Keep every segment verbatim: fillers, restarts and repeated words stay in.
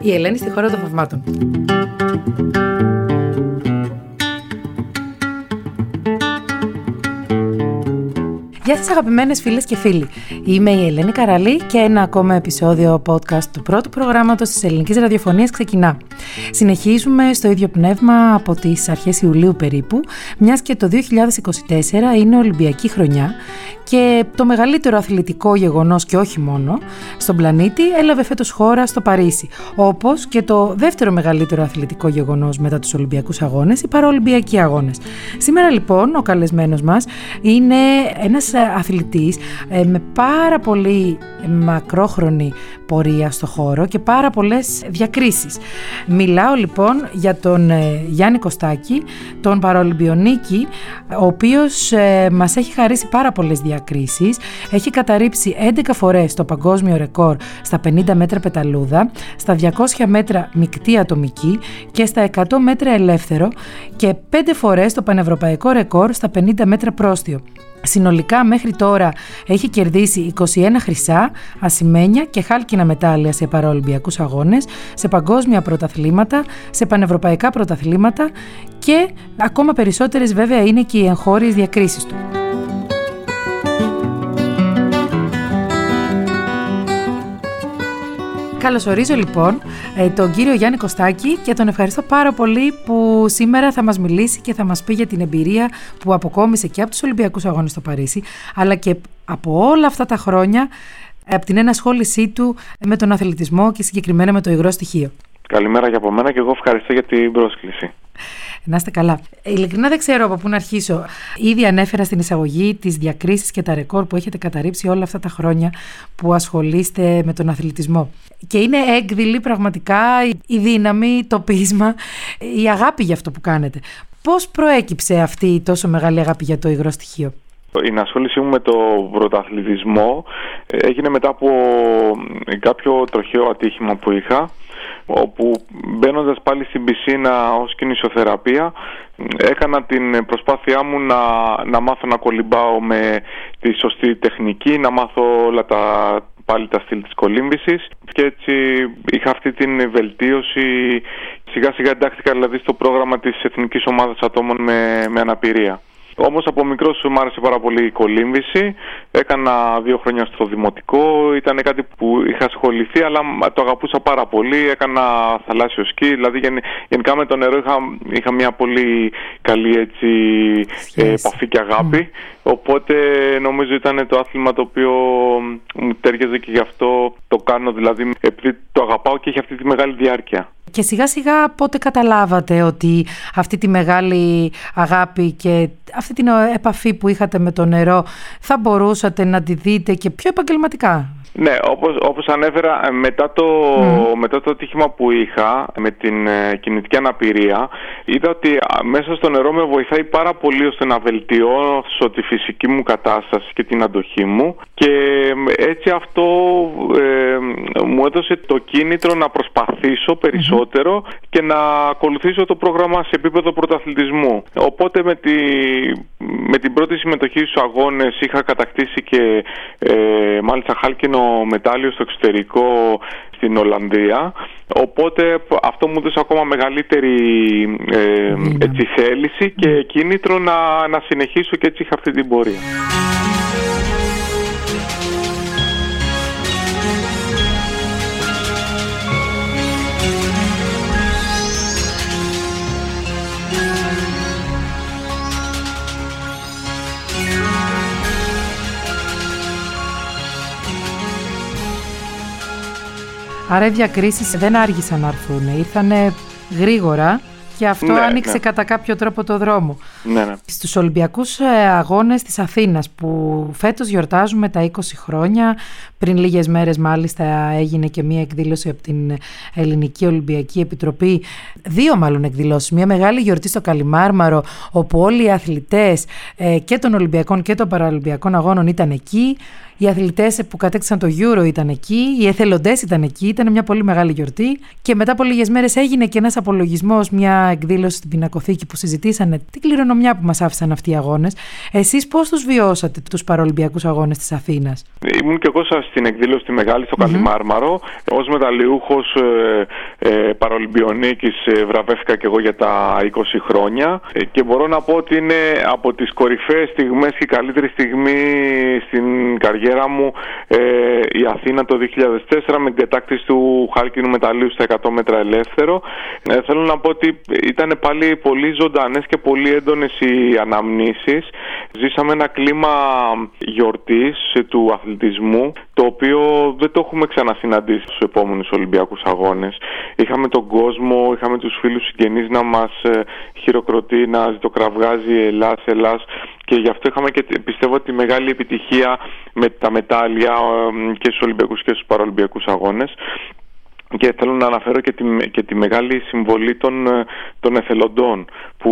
Η Ελένη στη χώρα των θαυμάτων. Γεια σας αγαπημένες φίλες και φίλοι. Είμαι η Ελένη Καραλή και ένα ακόμα επεισόδιο podcast του πρώτου προγράμματος της ελληνικής ραδιοφωνίας ξεκινά. Συνεχίζουμε στο ίδιο πνεύμα από τις αρχές Ιουλίου περίπου, μιας και το δύο χιλιάδες είκοσι τέσσερα είναι Ολυμπιακή χρονιά και το μεγαλύτερο αθλητικό γεγονός και όχι μόνο στον πλανήτη έλαβε φέτος χώρα στο Παρίσι, όπως και το δεύτερο μεγαλύτερο αθλητικό γεγονός μετά τους Ολυμπιακούς Αγώνες, οι Παραολυμπιακοί Αγώνες. Σήμερα λοιπόν ο καλεσμένος μας είναι ένας αθλητής με πάρα πολύ μακρόχρονη πορεία στο χώρο και πάρα πολλές διακρίσεις. Μιλάω λοιπόν για τον Γιάννη Κωστάκη, τον παραολυμπιονίκη, ο οποίος ε, μας έχει χαρίσει πάρα πολλές διακρίσεις. Έχει καταρρύψει έντεκα φορές το παγκόσμιο ρεκόρ στα πενήντα μέτρα πεταλούδα, στα διακόσια μέτρα μεικτή ατομική και στα εκατό μέτρα ελεύθερο και πέντε φορές το πανευρωπαϊκό ρεκόρ στα πενήντα μέτρα πρόστιο. Συνολικά μέχρι τώρα έχει κερδίσει είκοσι ένα χρυσά, ασημένια και χάλκινα μετάλλια σε παραολυμπιακούς αγώνες, σε παγκόσμια πρωταθλήματα, σε πανευρωπαϊκά πρωταθλήματα και ακόμα περισσότερες βέβαια είναι και οι εγχώριες διακρίσεις του. Καλωσορίζω λοιπόν τον κύριο Γιάννη Κωστάκη και τον ευχαριστώ πάρα πολύ που σήμερα θα μας μιλήσει και θα μας πει για την εμπειρία που αποκόμισε και από τους Ολυμπιακούς Αγώνες στο Παρίσι, αλλά και από όλα αυτά τα χρόνια από την ενασχόλησή του με τον αθλητισμό και συγκεκριμένα με το υγρό στοιχείο. Καλημέρα και από μένα και εγώ ευχαριστώ για την πρόσκληση. Να είστε καλά. Ειλικρινά δεν ξέρω από πού να αρχίσω. Ήδη ανέφερα στην εισαγωγή τις διακρίσεις και τα ρεκόρ που έχετε καταρρύψει όλα αυτά τα χρόνια που ασχολείστε με τον αθλητισμό. Και είναι έκδηλη πραγματικά η δύναμη, το πείσμα, η αγάπη για αυτό που κάνετε. Πώς προέκυψε αυτή η τόσο μεγάλη αγάπη για το υγρό στοιχείο? Η ενασχόλησή μου με το πρωταθλητισμό έγινε μετά από κάποιο τροχαίο ατύχημα που είχα, όπου μπαίνοντας πάλι στην πισίνα ως κινησιοθεραπεία έκανα την προσπάθειά μου να, να μάθω να κολυμπάω με τη σωστή τεχνική, να μάθω όλα τα πάλι τα στυλ της κολύμβησης και έτσι είχα αυτή την βελτίωση. Σιγά σιγά εντάχθηκα δηλαδή στο πρόγραμμα της Εθνικής Ομάδας Ατόμων με, με Αναπηρία. Όμως από μικρός μου άρεσε πάρα πολύ η κολύμβηση. Έκανα δύο χρόνια στο δημοτικό. Ήταν κάτι που είχα ασχοληθεί, αλλά το αγαπούσα πάρα πολύ. Έκανα θαλάσσιο σκι. Δηλαδή γενικά με το νερό είχα, είχα μια πολύ καλή έτσι, yes. επαφή και αγάπη. Mm. Οπότε νομίζω ήταν το άθλημα το οποίο μου τέριαζε και γι' αυτό το κάνω. Δηλαδή επειδή το αγαπάω και έχει αυτή τη μεγάλη διάρκεια. Και σιγά σιγά πότε καταλάβατε ότι αυτή τη μεγάλη αγάπη και αυτή την επαφή που είχατε με το νερό θα μπορούσατε να τη δείτε και πιο επαγγελματικά? Ναι, όπως, όπως ανέφερα, μετά το, mm. μετά το ατύχημα που είχα με την ε, κινητική αναπηρία, είδα ότι μέσα στο νερό με βοηθάει πάρα πολύ ώστε να βελτιώσω τη φυσική μου κατάσταση και την αντοχή μου και έτσι αυτό ε, μου έδωσε το κίνητρο να προσπαθήσω περισσότερο mm-hmm. και να ακολουθήσω το πρόγραμμα σε επίπεδο πρωταθλητισμού. Οπότε με, τη, με την πρώτη συμμετοχή στους αγώνες είχα κατακτήσει και ε, μάλιστα χάλκινο μετάλλιο στο εξωτερικό στην Ολλανδία, οπότε αυτό μου έδωσε ακόμα μεγαλύτερη ε, έτσι, θέληση και κίνητρο να, να συνεχίσω και έτσι είχα αυτή την πορεία. Άρα οι διακρίσεις δεν άργησαν να έρθουν, ήρθανε γρήγορα και αυτό ναι, άνοιξε ναι. κατά κάποιο τρόπο το δρόμο. Ναι, ναι. Στους Ολυμπιακούς Αγώνες της Αθήνας που φέτος γιορτάζουμε τα είκοσι χρόνια, πριν λίγες μέρες μάλιστα έγινε και μία εκδήλωση από την Ελληνική Ολυμπιακή Επιτροπή, δύο μάλλον εκδηλώσεις, μία μεγάλη γιορτή στο Καλιμάρμαρο όπου όλοι οι αθλητές και των Ολυμπιακών και των Παραολυμπιακών Αγώνων ήταν εκεί. Οι αθλητές που κατέκτησαν το Euro ήταν εκεί, οι εθελοντές ήταν εκεί, ήταν μια πολύ μεγάλη γιορτή και μετά από λίγες μέρες έγινε και ένας απολογισμός, μια εκδήλωση στην Πινακοθήκη που συζητήσανε την κληρονομιά κληρονομιά που μας άφησαν αυτοί οι αγώνες. Εσείς πώς τους βιώσατε τους παραολυμπιακούς αγώνες της Αθήνας? Ήμουν και εγώ στην εκδήλωση στη Μεγάλη στο mm-hmm. Καλιμάρμαρο. Ως μεταλλιούχος ε, ε, παραολυμπιονίκης ε, βραβεύτηκα και εγώ για τα είκοσι χρόνια ε, και μπορώ να πω ότι είναι από τις κορυφαίες στιγμές και η καλύτερη στιγμή στην καριέρα μου ε, η Αθήνα το δύο χιλιάδες τέσσερα με την κατάκτηση του χάλκινου μεταλλίου στα εκατό μέτρα ελεύθερο. Ε, θέλω να πω ότι ήταν πάλι πολύ ζωντανές και πολύ έντονες οι αναμνήσεις. Ζήσαμε ένα κλίμα γιορτής του αθλητισμού, το οποίο δεν το έχουμε ξανασυναντήσει στους επόμενους Ολυμπιακούς Αγώνες. Είχαμε τον κόσμο, είχαμε τους φίλους συγγενείς να μας χειροκροτεί, να ζητοκραυγάζει Ελλάς, Ελλάς, και γι' αυτό είχαμε και πιστεύω τη μεγάλη επιτυχία με τα μετάλλια και στους Ολυμπιακούς και στους Παραολυμπιακούς Αγώνες. Και θέλω να αναφέρω και τη, και τη μεγάλη συμβολή των, των εθελοντών, που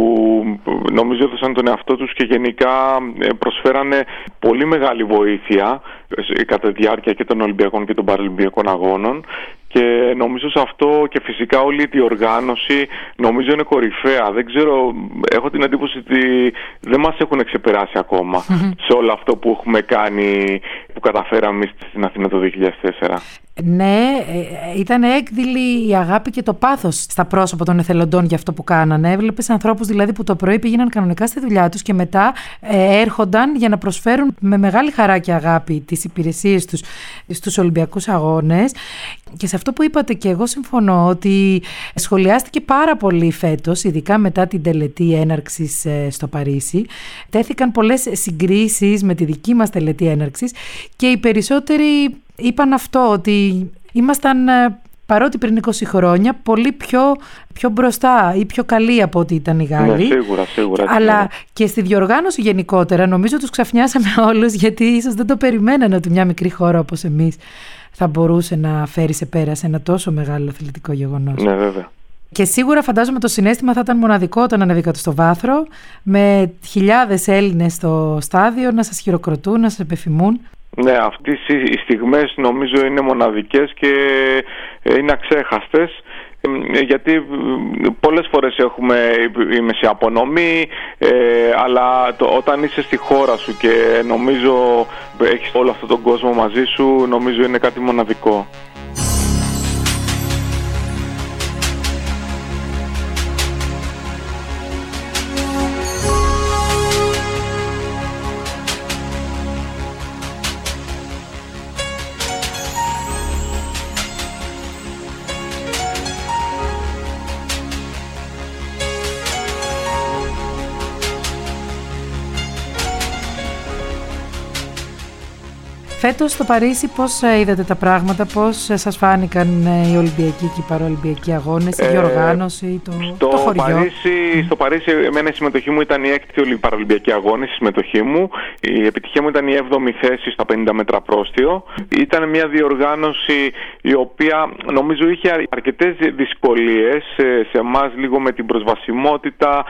νομίζω έδωσαν τον εαυτό τους και γενικά προσφέρανε πολύ μεγάλη βοήθεια κατά τη διάρκεια και των Ολυμπιακών και των Παραολυμπιακών Αγώνων. Και νομίζω σε αυτό, και φυσικά όλη η διοργάνωση νομίζω είναι κορυφαία. Δεν ξέρω, έχω την εντύπωση ότι δεν μας έχουν ξεπεράσει ακόμα σε όλο αυτό που έχουμε κάνει, που καταφέραμε στην Αθήνα το δύο χιλιάδες τέσσερα. Ναι, ήταν έκδηλη η αγάπη και το πάθος στα πρόσωπα των εθελοντών για αυτό που κάνανε. Έβλεπες ανθρώπους δηλαδή που το πρωί πήγαιναν κανονικά στη δουλειά τους και μετά ε, έρχονταν για να προσφέρουν με μεγάλη χαρά και αγάπη τις υπηρεσίες τους στους Ολυμπιακούς Αγώνες. Και σε αυτό που είπατε και εγώ συμφωνώ, ότι σχολιάστηκε πάρα πολύ φέτος, ειδικά μετά την τελετή έναρξης στο Παρίσι. Τέθηκαν πολλές συγκρίσεις με τη δική μας τελετή έναρξης και οι περισσότεροι είπαν αυτό, ότι ήμασταν, παρότι πριν είκοσι χρόνια, πολύ πιο, πιο μπροστά ή πιο καλοί από ό,τι ήταν οι Γάλλοι. Ναι, σίγουρα, σίγουρα. Αλλά ναι. Και στη διοργάνωση γενικότερα νομίζω τους ξαφνιάσαμε όλους, γιατί ίσως δεν το περιμένανε ότι μια μικρή χώρα όπως εμείς θα μπορούσε να φέρει σε πέρα σε ένα τόσο μεγάλο αθλητικό γεγονός. Ναι, βέβαια. Και σίγουρα φαντάζομαι το συναίσθημα θα ήταν μοναδικό όταν ανεβήκατε στο βάθρο, με χιλιάδες Έλληνες στο στάδιο να σας χειροκροτούν, να σας επεφημούν. Ναι, αυτές οι στιγμές νομίζω είναι μοναδικές και είναι αξέχαστες, γιατί πολλές φορές έχουμε, είμαι σε απονομή, ε, αλλά το, όταν είσαι στη χώρα σου και νομίζω έχεις όλο αυτόν τον κόσμο μαζί σου, νομίζω είναι κάτι μοναδικό. Φέτος στο Παρίσι πώς είδατε τα πράγματα, πώς σας φάνηκαν οι Ολυμπιακοί και οι Παραολυμπιακοί Αγώνες, η διοργάνωση, το, στο το χωριό? Παρίσι, στο Παρίσι εμένα η συμμετοχή μου ήταν η έκτη Παραολυμπιακή Αγώνες, η συμμετοχή μου. Η επιτυχία μου ήταν η έβδομη θέση στα πενήντα μέτρα πρόστιο. Ήταν μια διοργάνωση η οποία νομίζω είχε αρκετές δυσκολίες σε εμάς, λίγο με την προσβασιμότητα,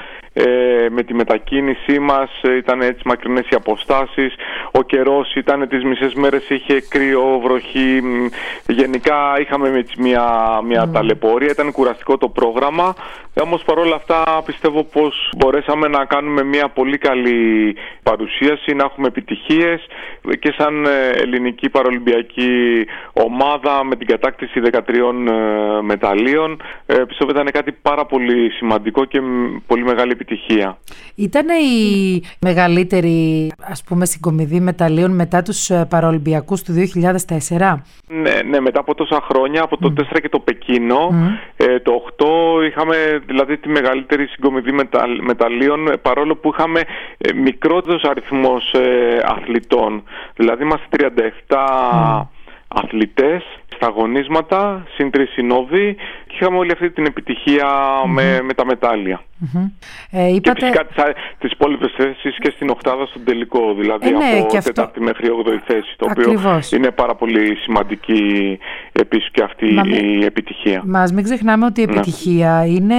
με τη μετακίνησή μας, ήταν έτσι μακρινές οι αποστάσεις, ο καιρός ήταν τις μισές μέρες, είχε κρύο, βροχή, γενικά είχαμε μια, μια mm. ταλαιπωρία, ήταν κουραστικό το πρόγραμμα, όμως παρόλα αυτά πιστεύω πως μπορέσαμε να κάνουμε μια πολύ καλή παρουσίαση, να έχουμε επιτυχίες και σαν ελληνική παραολυμπιακή ομάδα με την κατάκτηση δεκατρία μεταλλίων. Πιστεύω ήταν κάτι πάρα πολύ σημαντικό και πολύ μεγάλη επιτυχία. Ήταν η μεγαλύτερη, ας πούμε, συγκομιδή μεταλλίων μετά τους Παραολυμπιακούς του δύο χιλιάδες τέσσερα. Ναι, ναι, μετά από τόσα χρόνια, από το mm. τέσσερα και το Πεκίνο, mm. ε, το οκτώ είχαμε δηλαδή τη μεγαλύτερη συγκομιδή μετα, μεταλλίων, παρόλο που είχαμε ε, μικρότερος αριθμός ε, αθλητών. Δηλαδή είμαστε τριάντα επτά mm. αθλητές στα αγωνίσματα, συν τρεις συνόδοι, και είχαμε όλη αυτή την επιτυχία mm-hmm. με, με τα μετάλλια. Mm-hmm. Ε, είπατε... Και φυσικά τις, τις υπόλοιπες θέσεις και στην οκτάδα στον τελικό, δηλαδή ε, ναι, από αυτό... τέταρτη μέχρι όγδοη θέση, το Ακριβώς. οποίο είναι πάρα πολύ σημαντική επίσης και αυτή Μα... η επιτυχία. Μας μην ξεχνάμε ότι η επιτυχία ναι. είναι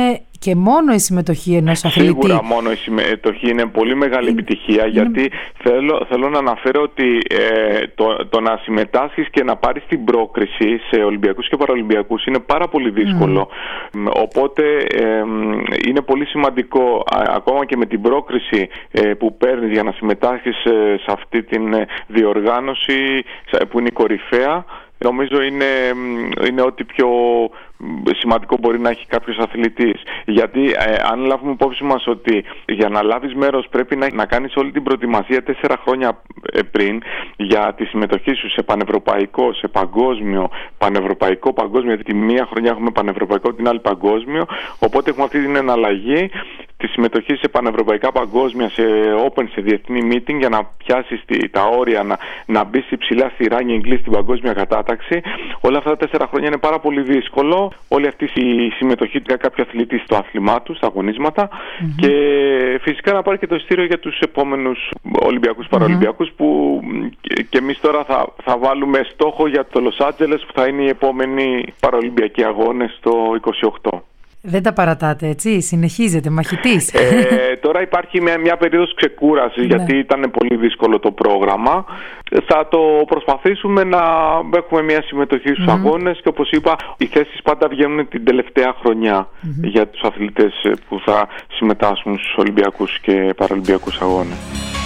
και μόνο η συμμετοχή ενός αθλητή. Σίγουρα μόνο η συμμετοχή είναι πολύ μεγάλη είναι, επιτυχία, είναι... γιατί θέλω, θέλω να αναφέρω ότι ε, το, το να συμμετάσχεις και να πάρεις την πρόκριση σε Ολυμπιακούς και Παραολυμπιακούς είναι πάρα πολύ δύσκολο. Mm. Οπότε ε, είναι πολύ σημαντικό α, ακόμα και με την πρόκριση ε, που παίρνεις για να συμμετάσχεις ε, σε αυτή την ε, διοργάνωση που είναι η κορυφαία. Νομίζω είναι, είναι ό,τι πιο σημαντικό μπορεί να έχει κάποιος αθλητής. Γιατί ε, αν λάβουμε υπόψη μας ότι για να λάβεις μέρος πρέπει να, να κάνεις όλη την προετοιμασία τέσσερα χρόνια πριν για τη συμμετοχή σου σε πανευρωπαϊκό, σε παγκόσμιο, πανευρωπαϊκό, παγκόσμιο, γιατί τη μία χρονιά έχουμε πανευρωπαϊκό, την άλλη παγκόσμιο, οπότε έχουμε αυτή την εναλλαγή τη συμμετοχή σε πανευρωπαϊκά, παγκόσμια, σε open, σε διεθνή meeting για να πιάσεις τη, τα όρια, να, να μπεις υψηλά στη ranking list στην παγκόσμια κατάταξη. Όλα αυτά τα τέσσερα χρόνια είναι πάρα πολύ δύσκολο. Όλη αυτή η συμμετοχή του κάποιου αθλητή στο άθλημά του, στα αγωνίσματα mm-hmm. και φυσικά να πάρει και το ειστήριο για τους επόμενους Ολυμπιακούς, Παραολυμπιακούς mm-hmm. που και, και εμείς τώρα θα, θα βάλουμε στόχο για το Λος Άντζελες που θα είναι οι επόμενοι Παραολυμπιακοί αγώνες το είκοσι οκτώ. Δεν τα παρατάτε, έτσι, συνεχίζετε, μαχητής. Ε, τώρα υπάρχει μια, μια περίοδος ξεκούρασης, γιατί ήταν πολύ δύσκολο το πρόγραμμα. Θα το προσπαθήσουμε να έχουμε μια συμμετοχή στους mm-hmm. αγώνες και όπως είπα, οι θέσεις πάντα βγαίνουν την τελευταία χρονιά mm-hmm. για τους αθλητές που θα συμμετάσχουν στους Ολυμπιακούς και Παραολυμπιακούς αγώνες.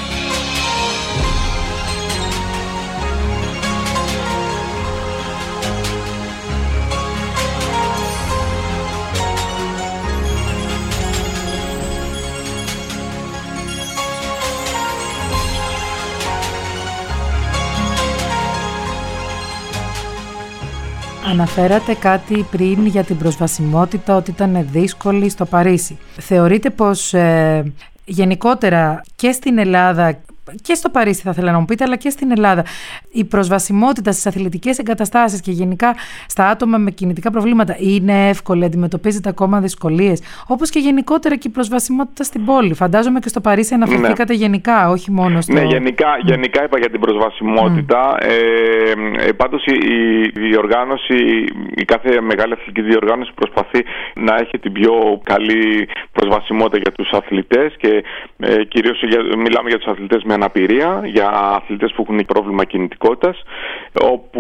Αναφέρατε κάτι πριν για την προσβασιμότητα, ότι ήταν δύσκολη στο Παρίσι. Θεωρείτε πως ε, γενικότερα και στην Ελλάδα και στο Παρίσι θα ήθελα να μου πείτε, αλλά και στην Ελλάδα, η προσβασιμότητα στις αθλητικές εγκαταστάσεις και γενικά στα άτομα με κινητικά προβλήματα είναι εύκολη, αντιμετωπίζετε ακόμα δυσκολίες, όπως και γενικότερα και η προσβασιμότητα στην πόλη? Φαντάζομαι και στο Παρίσι αναφερθήκατε ναι. γενικά, όχι μόνο στο... Ναι, γενικά, mm. γενικά είπα για την προσβασιμότητα. Mm. Ε, ε, πάντως η, η διοργάνωση, η κάθε μεγάλη αθλητική διοργάνωση προσπαθεί να έχει την πιο καλή προσβασιμότητα για τους αθλητές και ε, κυρίως για, μιλάμε για τους αθλητές με αναπηρία, για αθλητές που έχουν πρόβλημα κινητικότητας, όπου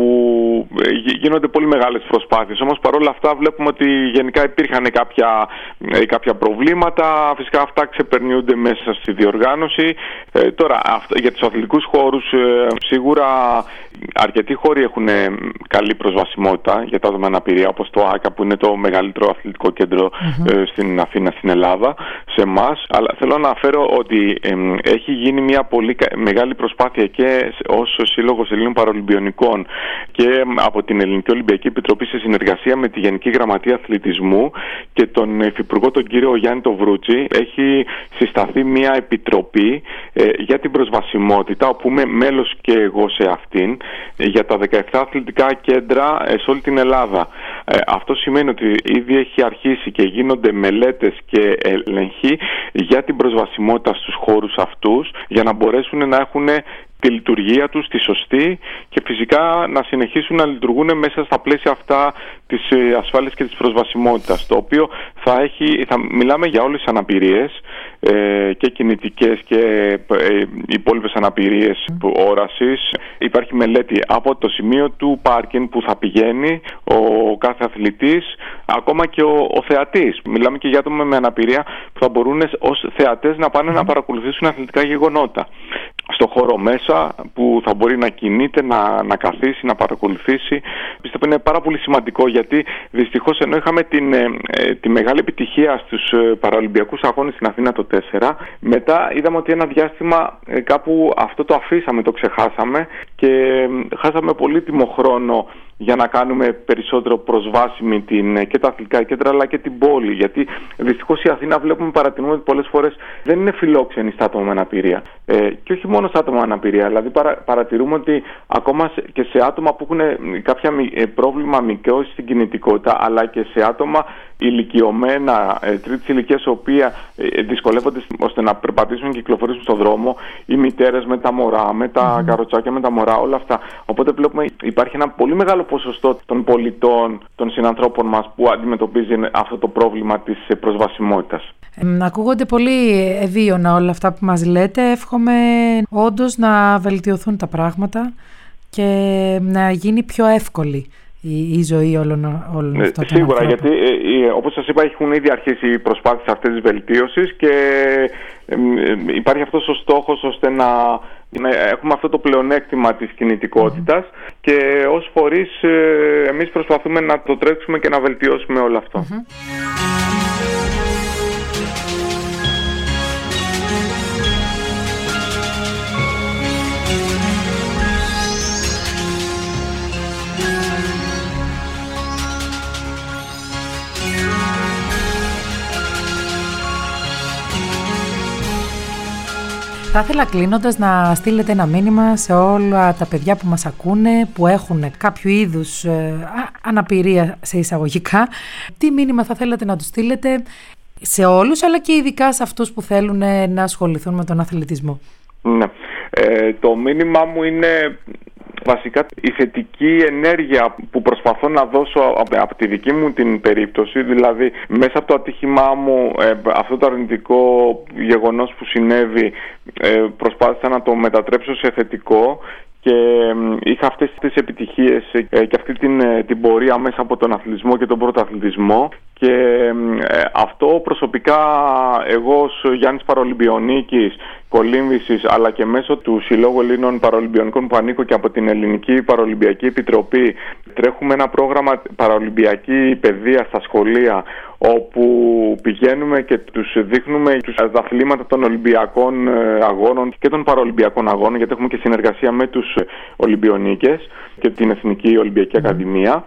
γίνονται πολύ μεγάλες προσπάθειες. Όμως παρόλα αυτά βλέπουμε ότι γενικά υπήρχαν κάποια, κάποια προβλήματα. Φυσικά αυτά ξεπερνιούνται μέσα στη διοργάνωση. Ε, τώρα για τους αθλητικούς χώρους ε, σίγουρα αρκετοί χώροι έχουν καλή προσβασιμότητα για τα άτομα με αναπηρία, όπως το ΆΚΑ που είναι το μεγαλύτερο αθλητικό κέντρο mm-hmm. ε, στην Αθήνα, στην Ελλάδα, σε εμάς. Αλλά θέλω να αναφέρω ότι ε, έχει γίνει μια πολύ μεγάλη προσπάθεια και ως Σύλλογος Ελλήνων Παραολυμπιονικών και από την Ελληνική Ολυμπιακή Επιτροπή σε συνεργασία με τη Γενική Γραμματεία Αθλητισμού και τον Υφυπουργό τον κύριο Γιάννη το Βρούτσι. Έχει συσταθεί μια επιτροπή ε, για την προσβασιμότητα, όπου είμαι μέλος και εγώ σε αυτήν, για τα δεκαεπτά αθλητικά κέντρα ε, σε όλη την Ελλάδα. Ε, αυτό σημαίνει ότι ήδη έχει αρχίσει και γίνονται μελέτες και έλεγχοι για την προσβασιμότητα στους χώρους αυτούς, για να μπορέσουν να έχουν τη λειτουργία τους, τη σωστή, και φυσικά να συνεχίσουν να λειτουργούν μέσα στα πλαίσια αυτά της ασφάλειας και της προσβασιμότητας, το οποίο θα έχει, θα μιλάμε για όλες τις αναπηρίες, ε, και κινητικές και ε, υπόλοιπες αναπηρίες όρασης. Υπάρχει μελέτη από το σημείο του πάρκινγκ που θα πηγαίνει ο κάθε αθλητής, ακόμα και ο, ο θεατής. Μιλάμε και για άτομα με αναπηρία που θα μπορούν ως θεατές να πάνε mm. να παρακολουθήσουν αθλητικά γεγονότα στο χώρο μέσα, που θα μπορεί να κινείται, να, να καθίσει, να παρακολουθήσει. Πιστεύω είναι πάρα πολύ σημαντικό, γιατί δυστυχώς ενώ είχαμε την, ε, τη μεγάλη επιτυχία στους ε, Παραολυμπιακούς αγώνες στην Αθήνα το τέσσερα, μετά είδαμε ότι ένα διάστημα ε, κάπου αυτό το αφήσαμε, το ξεχάσαμε και ε, χάσαμε πολύτιμο χρόνο για να κάνουμε περισσότερο προσβάσιμη την, και τα αθλητικά κέντρα αλλά και την πόλη. Γιατί δυστυχώς η Αθήνα βλέπουμε, παρατηρούμε ότι πολλές φορές δεν είναι φιλόξενη στα άτομα με αναπηρία. Ε, και όχι μόνο στα άτομα με αναπηρία. Δηλαδή παρα, παρατηρούμε ότι ακόμα και σε άτομα που έχουν κάποια πρόβλημα μικρό στην κινητικότητα, αλλά και σε άτομα ηλικιωμένα ε, τρίτης ηλικίας, οι οποία ε, δυσκολεύονται ώστε να περπατήσουν και κυκλοφορήσουν στον δρόμο, οι μητέρες με τα μωρά, με τα mm. καροτσάκια με τα μωρά, όλα αυτά. Οπότε βλέπουμε υπάρχει ένα πολύ μεγάλο ποσοστό των πολιτών, των συνανθρώπων μας που αντιμετωπίζει αυτό το πρόβλημα της προσβασιμότητας. Ε, ακούγονται πολύ ευίωνα όλα αυτά που μας λέτε. Εύχομαι όντως να βελτιωθούν τα πράγματα και να γίνει πιο εύκολη η, η ζωή όλων, όλων αυτών των Σίγουρα, ανθρώπων. γιατί ε, όπως σας είπα έχουν ήδη αρχίσει οι προσπάθειες αυτές της βελτίωσης και ε, ε, υπάρχει αυτός ο στόχος ώστε να, να έχουμε αυτό το πλεονέκτημα της κινητικότητας mm-hmm. και ως φορείς ε, εμείς προσπαθούμε να το τρέξουμε και να βελτιώσουμε όλο αυτό. Mm-hmm. Θα ήθελα κλείνοντας να στείλετε ένα μήνυμα σε όλα τα παιδιά που μας ακούνε, που έχουν κάποιο είδους ε, αναπηρία σε εισαγωγικά. Τι μήνυμα θα θέλατε να τους στείλετε σε όλους, αλλά και ειδικά σε αυτούς που θέλουν να ασχοληθούν με τον αθλητισμό? Ναι. Ε, το μήνυμά μου είναι βασικά η θετική ενέργεια που προσπαθώ να δώσω από τη δική μου την περίπτωση, δηλαδή μέσα από το ατύχημά μου, ε, αυτό το αρνητικό γεγονός που συνέβη, ε, προσπάθησα να το μετατρέψω σε θετικό και είχα αυτές τις επιτυχίες και αυτή την, την πορεία μέσα από τον αθλητισμό και τον πρωταθλητισμό και ε, αυτό προσωπικά εγώ ως Γιάννης Παραολυμπιονίκης Κολύμβησης, αλλά και μέσω του Συλλόγου Ελλήνων Παραολυμπιονικών που ανήκω και από την Ελληνική Παραολυμπιακή Επιτροπή, τρέχουμε ένα πρόγραμμα παραολυμπιακή παιδεία στα σχολεία, όπου πηγαίνουμε και τους δείχνουμε τους αθλήματα των Ολυμπιακών Αγώνων και των Παραολυμπιακών Αγώνων, γιατί έχουμε και συνεργασία με τους Ολυμπιονίκες και την Εθνική Ολυμπιακή Ακαδημία,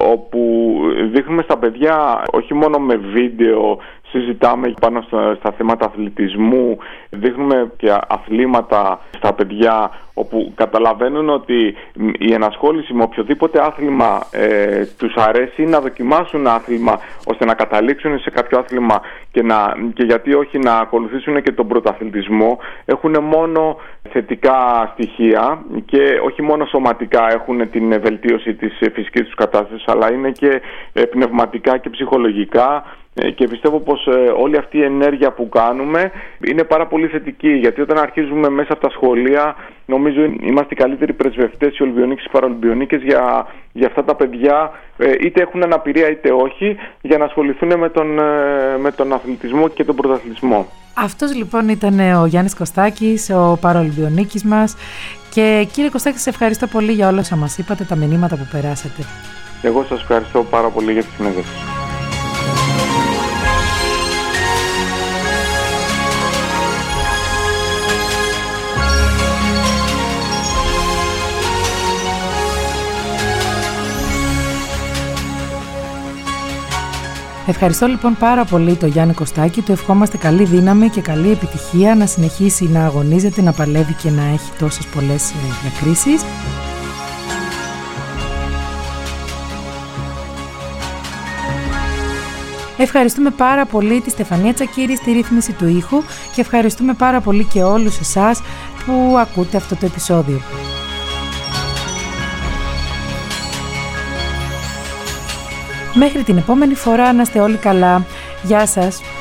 όπου δείχνουμε στα παιδιά όχι μόνο με βίντεο, συζητάμε πάνω στα, στα θέματα αθλητισμού, δείχνουμε και αθλήματα στα παιδιά, όπου καταλαβαίνουν ότι η ενασχόληση με οποιοδήποτε άθλημα ε, τους αρέσει, να δοκιμάσουν άθλημα ώστε να καταλήξουν σε κάποιο άθλημα και, να, και γιατί όχι να ακολουθήσουν και τον πρωταθλητισμό. Έχουν μόνο θετικά στοιχεία και όχι μόνο σωματικά έχουν την βελτίωση της φυσικής τους κατάστασης, αλλά είναι και πνευματικά και ψυχολογικά. Και πιστεύω πως όλη αυτή η ενέργεια που κάνουμε είναι πάρα πολύ θετική, γιατί όταν αρχίζουμε μέσα από τα σχολεία, νομίζω είμαστε οι καλύτεροι πρεσβευτές, οι Ολυμπιονίκες και οι Παραολυμπιονίκες, για, για αυτά τα παιδιά, είτε έχουν αναπηρία είτε όχι, για να ασχοληθούν με τον, με τον αθλητισμό και τον πρωταθλητισμό. Αυτός λοιπόν ήταν ο Γιάννης Κωστάκης, ο Παραολυμπιονίκης μας. Και κύριε Κωστάκη, σας ευχαριστώ πολύ για όλα όσα μας είπατε, τα μηνύματα που περάσατε. Εγώ σας ευχαριστώ πάρα πολύ για τη συνέντευξη. Ευχαριστώ λοιπόν πάρα πολύ τον Γιάννη Κωστάκη, του ευχόμαστε καλή δύναμη και καλή επιτυχία, να συνεχίσει να αγωνίζεται, να παλεύει και να έχει τόσες πολλές διακρίσεις. Ευχαριστούμε πάρα πολύ τη Στεφανία Τσακίρη στη ρύθμιση του ήχου και ευχαριστούμε πάρα πολύ και όλους εσάς που ακούτε αυτό το επεισόδιο. Μέχρι την επόμενη φορά να είστε όλοι καλά. Γεια σας!